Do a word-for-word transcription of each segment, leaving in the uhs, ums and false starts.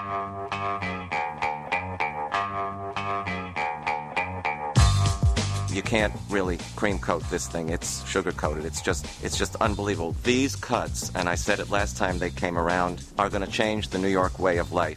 You can't really cream coat this thing. It's sugar coated. It's just it's just unbelievable. These cuts, and I said it last time they came around, are going to change the New York way of life.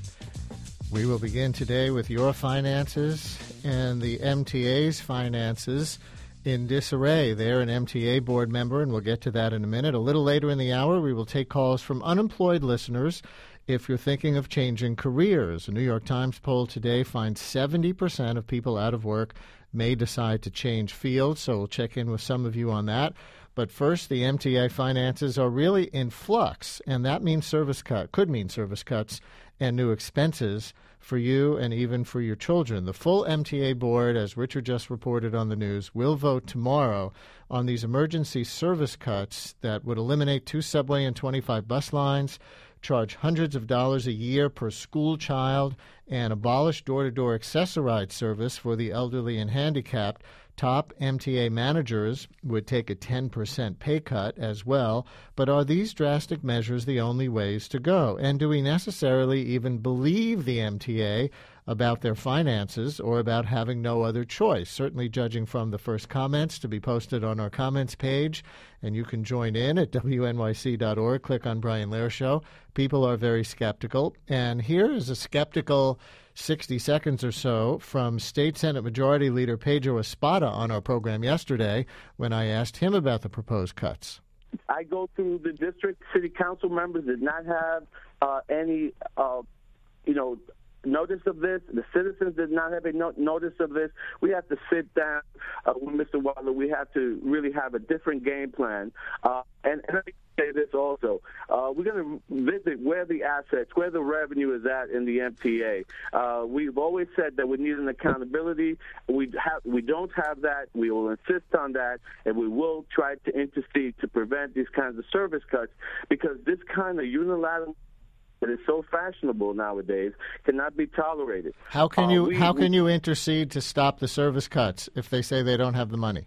We will begin today with your finances and the M T A's finances in disarray. They're an M T A board member, and we'll get to that in a minute. A little later in the hour, we will take calls from unemployed listeners if you're thinking of changing careers. A New York Times poll today finds seventy percent of people out of work may decide to change fields, so we'll check in with some of you on that. But first, the M T A finances are really in flux, and that means service cut, could mean service cuts and new expenses for you and even for your children. The full M T A board, as Richard just reported on the news, will vote tomorrow on these emergency service cuts that would eliminate two subway and twenty-five bus lines, charge hundreds of dollars a year per school child, and abolish door-to-door accessoride service for the elderly and handicapped. Top M T A managers would take a ten percent pay cut as well. But are these drastic measures the only ways to go? And do we necessarily even believe the M T A about their finances or about having no other choice? Certainly judging from the first comments to be posted on our comments page. And you can join in at W N Y C dot org. Click on Brian Lehrer Show. People are very skeptical. And here is a skeptical sixty seconds or so from State Senate Majority Leader Pedro Espada on our program yesterday when I asked him about the proposed cuts. I go through the district. City council members did not have uh, any, uh, you know, notice of this. The citizens did not have a no- notice of this. We have to sit down uh, with Mister Wadler. We have to really have a different game plan. Uh, and, and let me say this also. Uh, we're going to visit where the assets, where the revenue is at in the M T A. Uh, we've always said that we need an accountability. We have, we don't have that. We will insist on that, and we will try to intercede to prevent these kinds of service cuts, because this kind of unilateral that is so fashionable nowadays cannot be tolerated. How can you uh, we, how can we, you intercede to stop the service cuts if they say they don't have the money?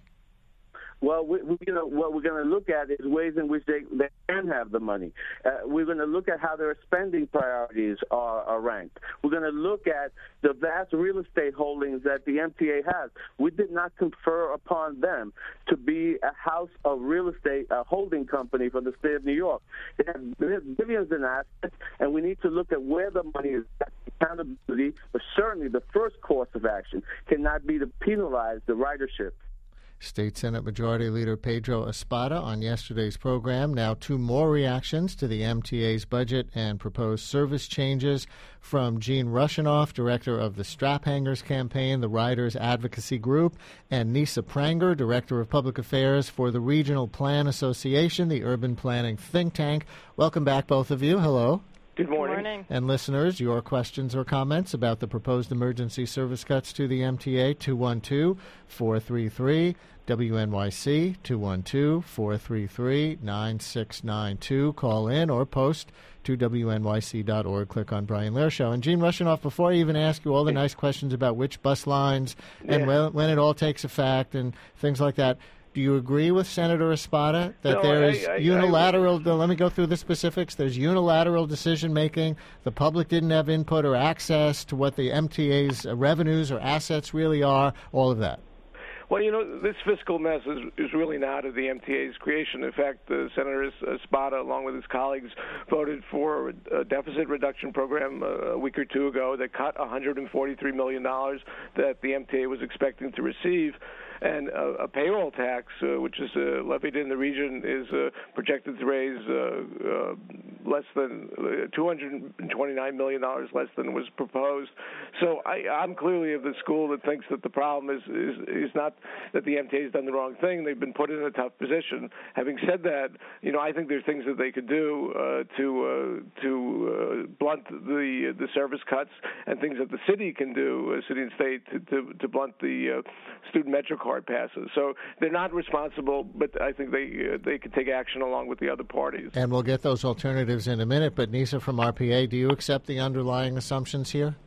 Well, we, we, you know, what we're going to look at is ways in which they, they can have the money. Uh, we're going to look at how their spending priorities are, are ranked. We're going to look at the vast real estate holdings that the M T A has. We did not confer upon them to be a house of real estate, a holding company for the state of New York. They have, they have billions in assets, and we need to look at where the money is at. Accountability, but certainly the first course of action cannot be to penalize the ridership. State Senate Majority Leader Pedro Espada on yesterday's program. Now two more reactions to the M T A's budget and proposed service changes from Gene Rushinoff, director of the Strap Hangers Campaign, the Riders Advocacy Group, and Nisa Pranger, director of public affairs for the Regional Plan Association, the urban planning think tank. Welcome back, both of you. Hello. Good morning. Good morning. And listeners, your questions or comments about the proposed emergency service cuts to the M T A, two one two, four three three, W N Y C, two one two, four three three, nine six nine two. Call in or post to W N Y C dot org. Click on Brian Lehrer Show. And Gene Rushinoff, before I even ask you all the nice questions about which bus lines and yeah. when, when it all takes effect and things like that, do you agree with Senator Espada that no, there I, is I, unilateral, I, let me go through the specifics, there's unilateral decision-making, the public didn't have input or access to what the M T A's revenues or assets really are, all of that? Well, you know, this fiscal mess is, is really not of the M T A's creation. In fact, uh, Senator Espada, along with his colleagues, voted for a deficit reduction program uh, a week or two ago that cut one hundred forty-three million dollars that the M T A was expecting to receive. And uh, a payroll tax, uh, which is uh, levied in the region, is uh, projected to raise uh, uh, less than uh, two hundred twenty-nine million dollars less than was proposed. So I, I'm clearly of the school that thinks that the problem is, is, is not that the M T A has done the wrong thing. They've been put in a tough position. Having said that, you know, I think there's things that they could do uh, to uh, to uh, blunt the the service cuts, and things that the city can do, uh, city and state, to, to, to blunt the uh, student MetroCard passes. So they're not responsible, but I think they uh, they could take action along with the other parties. And we'll get those alternatives in a minute. But Nisa from R P A, do you accept the underlying assumptions here?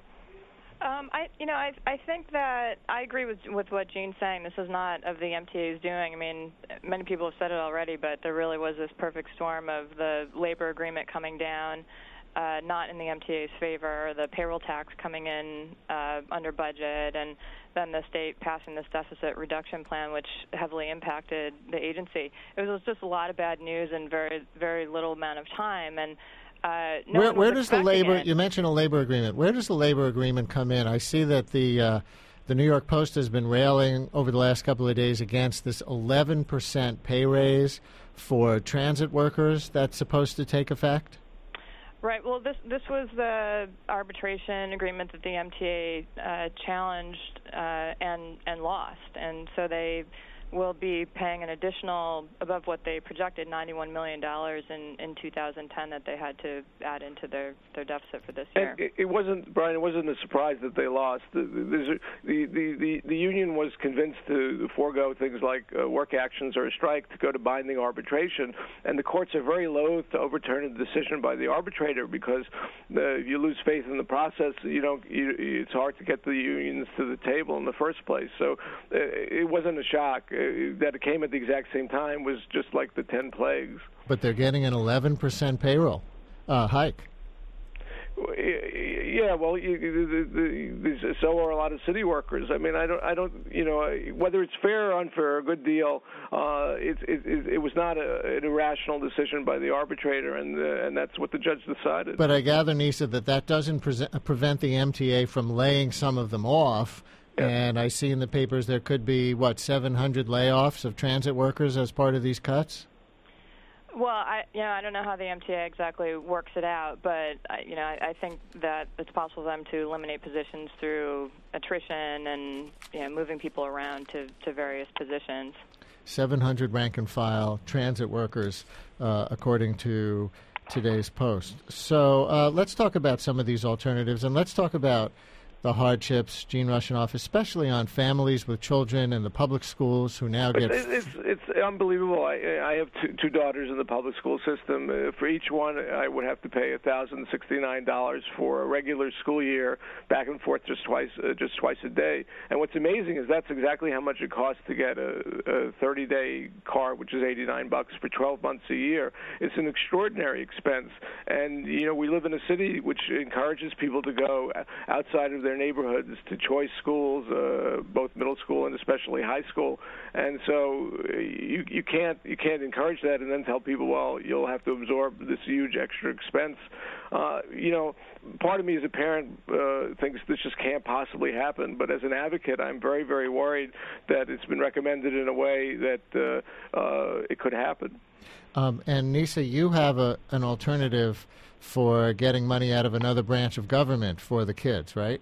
Um, I, you know, I, I think that I agree with with what Gene's saying. This is not of the M T A's doing. I mean, many people have said it already, but there really was this perfect storm of the labor agreement coming down, uh, not in the M T A's favor, the payroll tax coming in uh, under budget, and then the state passing this deficit reduction plan, which heavily impacted the agency. It was just a lot of bad news in very, very little amount of time. And uh, no where, one where was does the labor? it. You mentioned a labor agreement. Where does the labor agreement come in? I see that the uh, the New York Post has been railing over the last couple of days against this eleven percent pay raise for transit workers that's supposed to take effect. Right. Well, this this was the arbitration agreement that the M T A uh, challenged uh, and and lost, and so they will be paying an additional, above what they projected, ninety-one million dollars in, in two thousand ten that they had to add into their, their deficit for this year. And it, it wasn't, Brian, it wasn't a surprise that they lost. The, the, the, the, the union was convinced to forego things like uh, work actions or a strike to go to binding arbitration, and the courts are very loath to overturn a decision by the arbitrator because uh, if you lose faith in the process, you don't, you, it's hard to get the unions to the table in the first place. So uh, it wasn't a shock. That it came at the exact same time was just like the ten plagues. But they're getting an eleven percent payroll uh, hike. Yeah, well, you, the, the, the, so are a lot of city workers. I mean, I don't, I don't, you know, whether it's fair or unfair, a good deal. Uh, it, it, it was not a, an irrational decision by the arbitrator, and uh, and that's what the judge decided. But I gather, Nisa, that that doesn't pre- prevent the M T A from laying some of them off. Yeah. And I see in the papers there could be, what, seven hundred layoffs of transit workers as part of these cuts? Well, I you know I don't know how the M T A exactly works it out, but I, you know I, I think that it's possible for them to eliminate positions through attrition and you know moving people around to, to various positions. seven hundred rank and file transit workers, uh, according to today's Post. So uh, let's talk about some of these alternatives, and let's talk about the hardships, Gene Rushinoff, especially on families with children in the public schools who now get... It's, it's, it's unbelievable. I, I have two, two daughters in the public school system. Uh, for each one, I would have to pay one thousand sixty-nine dollars for a regular school year, back and forth just twice uh, just twice a day. And what's amazing is that's exactly how much it costs to get a thirty-day car, which is eighty-nine bucks for twelve months a year. It's an extraordinary expense. And, you know, we live in a city which encourages people to go outside of their neighborhoods to choice schools, uh, both middle school and especially high school, and so you you can't you can't encourage that and then tell people, well, you'll have to absorb this huge extra expense. Uh, you know, part of me as a parent uh, thinks this just can't possibly happen, but as an advocate, I'm very very worried that it's been recommended in a way that uh, uh, it could happen. Um, and Nisa, you have a, an alternative for getting money out of another branch of government for the kids, right?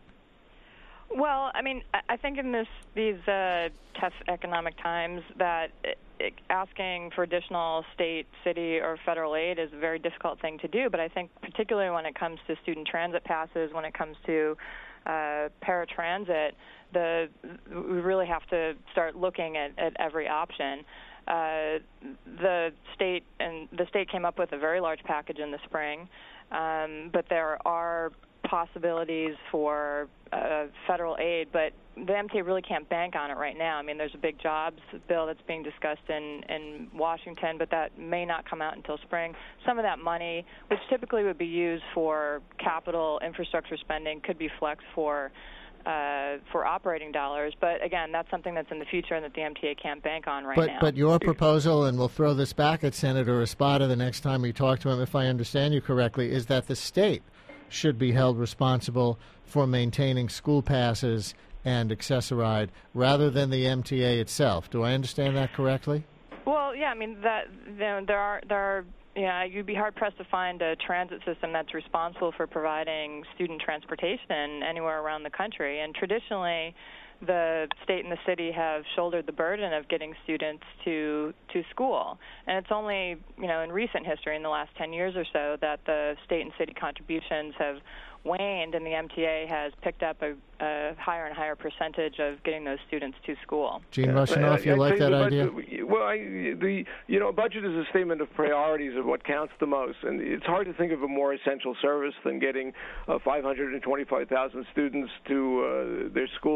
Well, I mean, I think in this these uh, tough economic times that it, it, asking for additional state, city, or federal aid is a very difficult thing to do. But I think particularly when it comes to student transit passes, when it comes to uh, paratransit, the we really have to start looking at, at every option. Uh, the state and the state came up with a very large package in the spring, um, but there are possibilities for uh, federal aid, but the M T A really can't bank on it right now. I mean, there's a big jobs bill that's being discussed in, in Washington, but that may not come out until spring. Some of that money, which typically would be used for capital infrastructure spending, could be flexed for Uh, for operating dollars, but again, that's something that's in the future and that the M T A can't bank on right but, now. But your proposal, and we'll throw this back at Senator Espada the next time we talk to him, if I understand you correctly, is that the state should be held responsible for maintaining school passes and accessoride rather than the M T A itself. Do I understand that correctly? Well, yeah, I mean, that you know, there are there are. Yeah, you'd be hard-pressed to find a transit system that's responsible for providing student transportation anywhere around the country. And traditionally, the state and the city have shouldered the burden of getting students to to school. And it's only, you know, in recent history, in the last ten years or so, that the state and city contributions have waned, and the M T A has picked up a, a higher and higher percentage of getting those students to school. Gene Rushinoff, you I, I like that budget, idea? Well, I, the you know, a budget is a statement of priorities of what counts the most, and it's hard to think of a more essential service than getting uh, five hundred twenty-five thousand students to uh, their schools and back.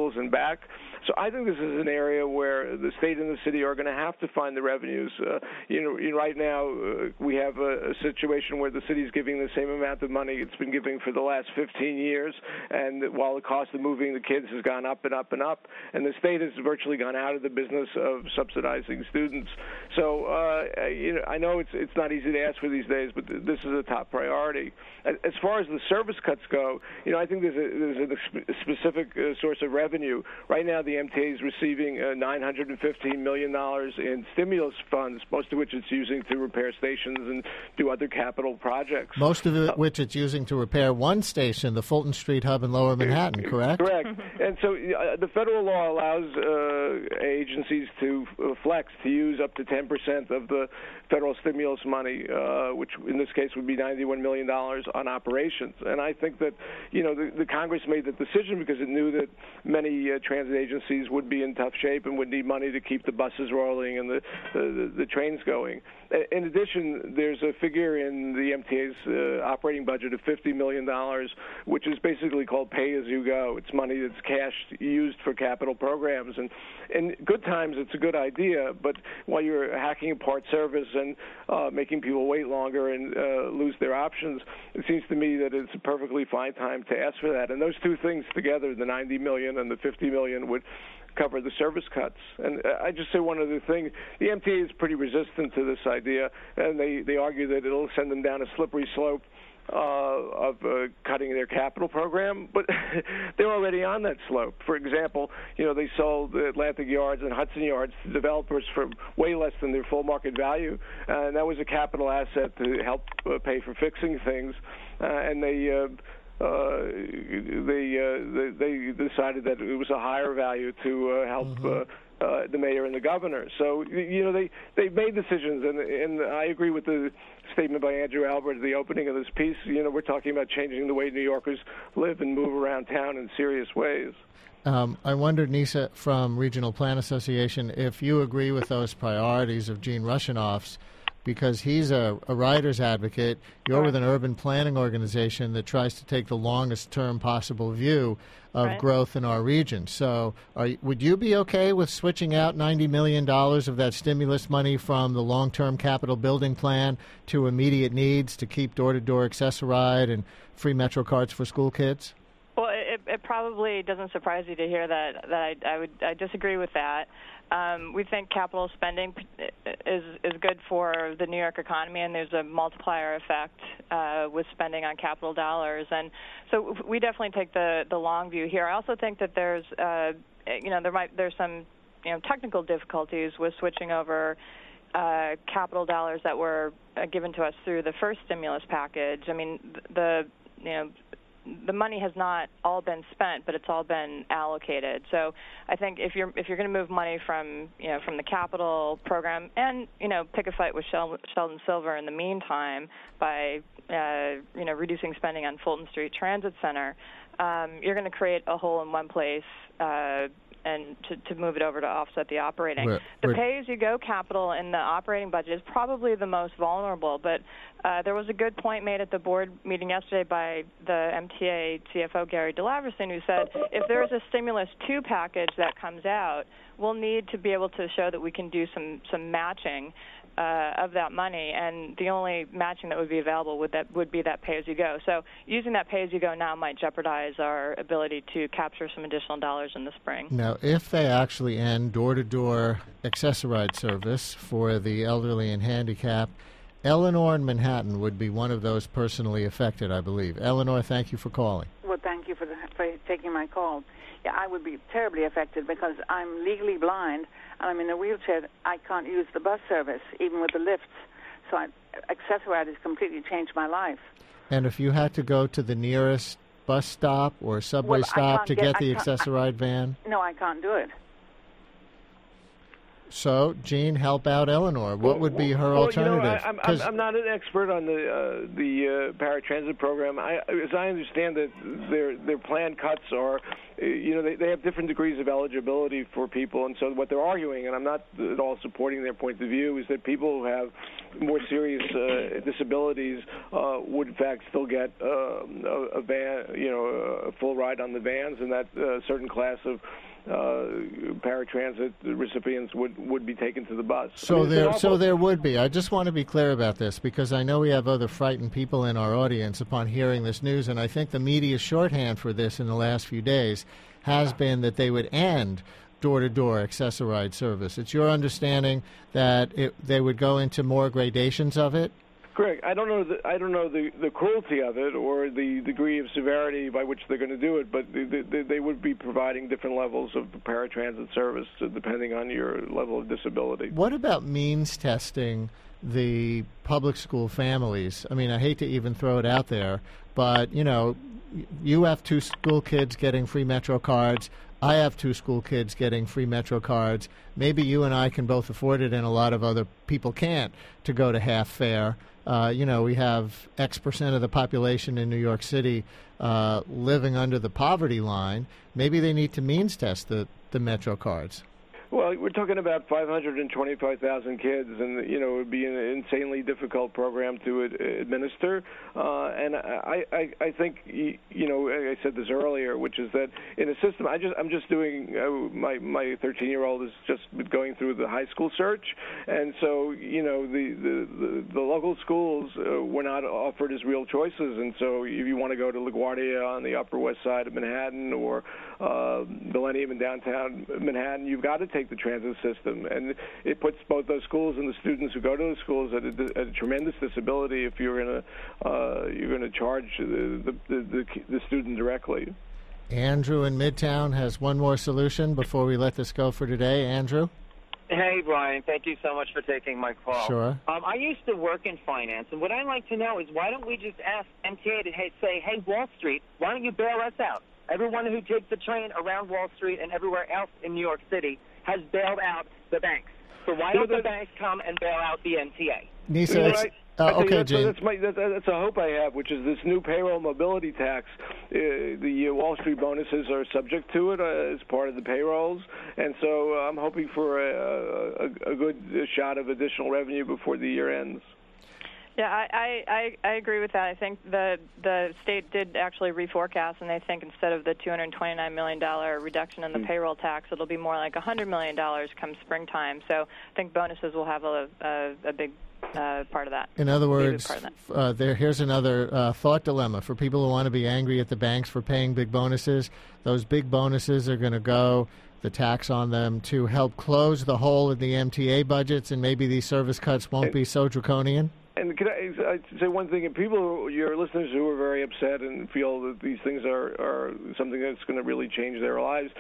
back. So I think this is an area where the state and the city are going to have to find the revenues. Uh, you know, you know, right now uh, we have a, a situation where the city is giving the same amount of money it's been giving for the last fifteen years, and while the cost of moving the kids has gone up and up and up, and the state has virtually gone out of the business of subsidizing students. So uh, you know, I know it's it's not easy to ask for these days, but th- this is a top priority. As far as the service cuts go, you know, I think there's a, there's a specific uh, source of revenue. Right now, the M T A is receiving uh, nine hundred fifteen million dollars in stimulus funds, most of which it's using to repair stations and do other capital projects. Most of it, uh, which it's using to repair one station, the Fulton Street hub in Lower Manhattan, correct? Correct. And so uh, the federal law allows uh, agencies to uh, flex, to use up to ten percent of the federal stimulus money, uh, which in this case would be ninety-one million dollars on operations. And I think that, you know, the, the Congress made the decision because it knew that many uh, transit agencies would be in tough shape and would need money to keep the buses rolling and the, the, the trains going. In addition, there's a figure in the M T A's uh, operating budget of fifty million dollars, which is basically called pay-as-you-go. It's money that's cash used for capital programs. And in good times, it's a good idea, but while you're hacking apart service and uh, making people wait longer and uh, lose their options, it seems to me that it's a perfectly fine time to ask for that. And those two things together, the ninety million dollars and the fifty million dollars, would cover the service cuts. And I just say one other thing. The M T A is pretty resistant to this idea, and they, they argue that it'll send them down a slippery slope uh, of uh, cutting their capital program, but they're already on that slope. For example, you know, they sold the Atlantic Yards and Hudson Yards to developers for way less than their full market value, uh, and that was a capital asset to help uh, pay for fixing things, uh, and they uh, Uh, they, uh, they they decided that it was a higher value to uh, help mm-hmm. uh, uh, the mayor and the governor. So you know they they made decisions, and and I agree with the statement by Andrew Albert at the opening of this piece. You know, we're talking about changing the way New Yorkers live and move around town in serious ways. Um, I wonder, Nisa, from Regional Plan Association, if you agree with those priorities of Gene Rushinoff's, because he's a, a writer's advocate. You're right. With an urban planning organization that tries to take the longest-term possible view of right. growth in our region. So are, would you be okay with switching out ninety million dollars of that stimulus money from the long-term capital building plan to immediate needs to keep door-to-door accessoride and free Metro cards for school kids? Well, it, it probably doesn't surprise you to hear that, that I, I would I disagree with that. Um, we think capital spending is is good for the New York economy, and there's a multiplier effect uh, with spending on capital dollars. And so we definitely take the, the long view here. I also think that there's, uh, you know, there might there's some, you know, technical difficulties with switching over uh, capital dollars that were uh, given to us through the first stimulus package. I mean, the you know. the money has not all been spent, but it's all been allocated. So I think if you're if you're going to move money from you know from the capital program and you know pick a fight with Sheldon Silver in the meantime by uh, you know reducing spending on Fulton Street Transit Center, um, you're going to create a hole in one place. Uh, and to, to move it over to offset the operating. We're, the we're, pay-as-you-go capital in the operating budget is probably the most vulnerable, but uh, there was a good point made at the board meeting yesterday by the M T A C F O, Gary DeLaverson, who said if there is a Stimulus two package that comes out, we'll need to be able to show that we can do some, some matching Uh, of that money, and the only matching that would be available would that would be that pay-as-you-go. So using that pay-as-you-go now might jeopardize our ability to capture some additional dollars in the spring. Now, if they actually end door-to-door accessoride service for the elderly and handicapped, Eleanor in Manhattan would be one of those personally affected, I believe. Eleanor, thank you for calling. Well, thank you for, the, for taking my call. Yeah, I would be terribly affected because I'm legally blind and I'm in a wheelchair. I can't use the bus service, even with the lifts. So I, Accessoride has completely changed my life. And if you had to go to the nearest bus stop or subway well, stop to get, get the Accessoride van? No, I can't do it. So, Gene, help out Eleanor. What well, would be her well, alternative? You know, I, I'm, I'm, I'm not an expert on the uh, the uh, paratransit program. I, as I understand it, their their planned cuts are, you know, they, they have different degrees of eligibility for people, and so what they're arguing, and I'm not at all supporting their point of view, is that people who have more serious uh, disabilities uh, would in fact still get uh, a, a van, you know, a full ride on the vans, and that uh, certain class of uh, paratransit recipients would, would be taken to the bus. So I mean, there, awful- so there would be. I just want to be clear about this because I know we have other frightened people in our audience upon hearing this news, and I think the media shorthand for this in the last few days has been that they would end door-to-door accessoride service. It's your understanding that it, they would go into more gradations of it? Correct. I don't know. The, I don't know the, the cruelty of it or the degree of severity by which they're going to do it, but they, they, they would be providing different levels of paratransit service depending on your level of disability. What about means testing the public school families? I mean, I hate to even throw it out there, but, you know, you have two school kids getting free Metro cards. I have two school kids getting free Metro cards. Maybe you and I can both afford it, and a lot of other people can't, to go to half fare. Uh, you know, we have X percent of the population in New York City uh, living under the poverty line. Maybe they need to means test the, the Metro cards. Well, we're talking about five hundred twenty-five thousand kids, and, you know, it would be an insanely difficult program to ad- administer. Uh, and I, I, I think, you know, I said this earlier, which is that in a system, I just, I'm just doing, uh, my my thirteen-year-old has just been going through the high school search, and so, you know, the, the, the, the local schools uh, were not offered as real choices, and so if you want to go to LaGuardia on the Upper West Side of Manhattan or uh, Millennium in downtown Manhattan, you've got to take the transit system, and it puts both those schools and the students who go to those schools at a, at a tremendous disability if you're going to uh, you're going to charge the the, the the student directly. Andrew in Midtown has one more solution before we let this go for today. Andrew? Hey, Brian. Thank you so much for taking my call. Sure. Um, I used to work in finance, and what I'd like to know is why don't we just ask M T A to hey, say, hey, Wall Street, why don't you bail us out? Everyone who takes the train around Wall Street and everywhere else in New York City has bailed out the banks. So why don't the banks come and bail out the M T A? Nisa, You know, it's, I- uh, I think okay, that's, Gene. That's, my, that, that's a hope I have, which is this new payroll mobility tax. Uh, the uh, Wall Street bonuses are subject to it uh, as part of the payrolls, and so uh, I'm hoping for a, a, a good shot of additional revenue before the year ends. Yeah, I, I, I agree with that. I think the the state did actually reforecast, and they think instead of the two hundred twenty-nine million dollars reduction in the mm. payroll tax, it'll be more like one hundred million dollars come springtime. So I think bonuses will have a, a, a big uh, part of that. In other words, part of that. Uh, there, here's another uh, thought dilemma for people who want to be angry at the banks for paying big bonuses. Those big bonuses are going to go, the tax on them, to help close the hole in the M T A budgets, and maybe these service cuts won't be so draconian. And can I, I say one thing? People, your listeners who are very upset and feel that these things are, are something that's going to really change their lives,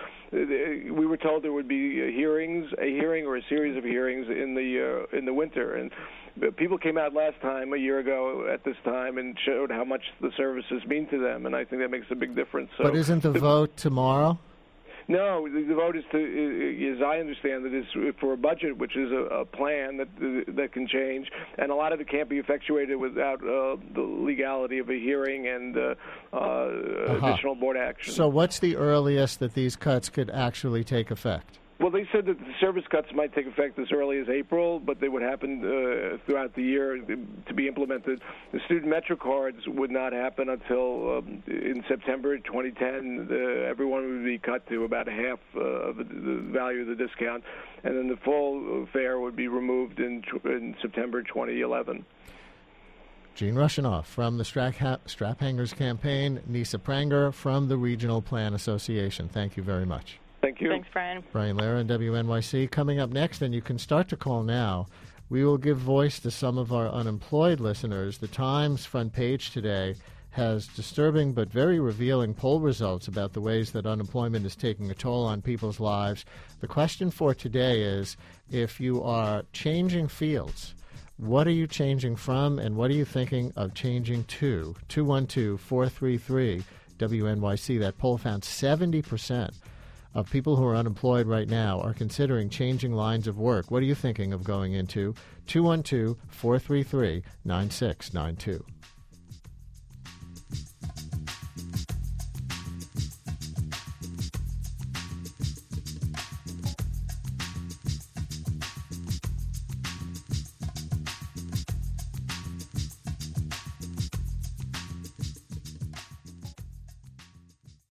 we were told there would be hearings, a hearing or a series of hearings in the uh, in the winter, and people came out last time, a year ago at this time, and showed how much the services mean to them, and I think that makes a big difference. So, but isn't the vote tomorrow? No, the, the vote is to, as I understand it, is for a budget, which is a, a plan that that can change, and a lot of it can't be effectuated without uh, the legality of a hearing and uh, uh, uh-huh. additional board action. So, what's the earliest that these cuts could actually take effect? Well, they said that the service cuts might take effect as early as April, but they would happen uh, throughout the year to be implemented. The student Metro cards would not happen until um, in September twenty ten. The, everyone would be cut to about a half uh, of the, the value of the discount, and then the full fare would be removed in, in September twenty eleven. Gene Rushinoff from the Strap, ha- Strap Hangers campaign, Nisa Pranger from the Regional Plan Association. Thank you very much. Thank you. Thanks, Brian. Brian Lehrer, W N Y C. Coming up next, and you can start to call now, we will give voice to some of our unemployed listeners. The Times front page today has disturbing but very revealing poll results about the ways that unemployment is taking a toll on people's lives. The question for today is, if you are changing fields, what are you changing from, and what are you thinking of changing to? two one two, four three three, W N Y C. That poll found seventy percent of people who are unemployed right now are considering changing lines of work. What are you thinking of going into? two one two, four three three, nine six nine two.